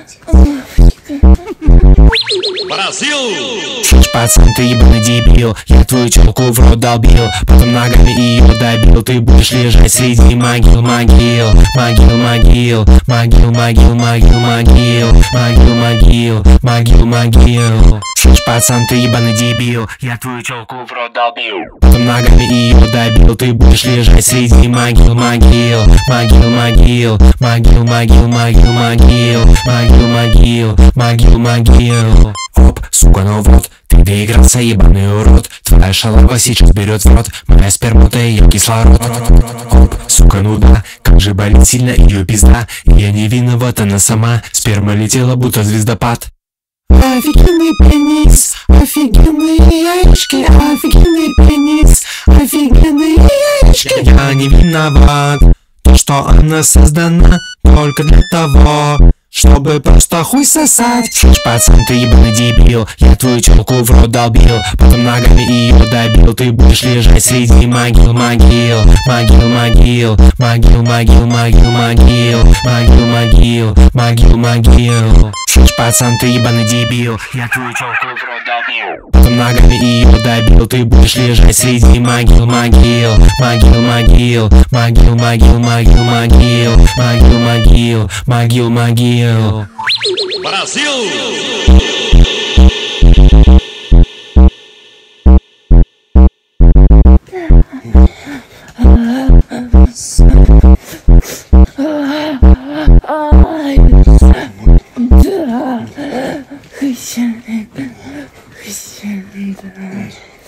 Бразил! Слышь, пацан, ты ебаный дебил. Я твою челку в рот долбил, потом ногами ее добил. Ты будешь лежать среди могил, могил, могил, могил, могил, могил, могил, могил, могил, могил, могил, могил. Слышь, пацан, ты ебаный дебил. Я твою челку в рот долбил, потом ногами ее добил. Ты будешь лежать среди могил, могил, могил, могил, могил, могил, могил, могил, могил, могил, могил, могил. Оп, сука, ну вот, ты доигрался, ебаный урод. Твоя шалава сейчас берет в рот моя спермута и ее кислород. Оп, сука, ну да, как же болит сильно ее пизда. И я не виноват, она сама. Сперма летела, будто звездопад. Офигенный пенис, офигенные яички, офигенный пенис, офигенные яички. Я не виноват, то, что она создана только для того, чтобы просто хуй сосать. Слышь, пацан, ты ебаный дебил. Я твою челку в рот долбил, потом ногами ее добил. Ты будешь лежать среди могил, могил, могил, могил, могил, могил, могил, могил, могил, могил, могил, могил. Слышь, пацан, ты ебаный дебил. Я твою челку в рот долбил, потом ногами ее добил. Ты будешь лежать среди могил, могил, могил, могил, могил, могил, могил, могил, могил, могил, могил, могил. Бразил! Да,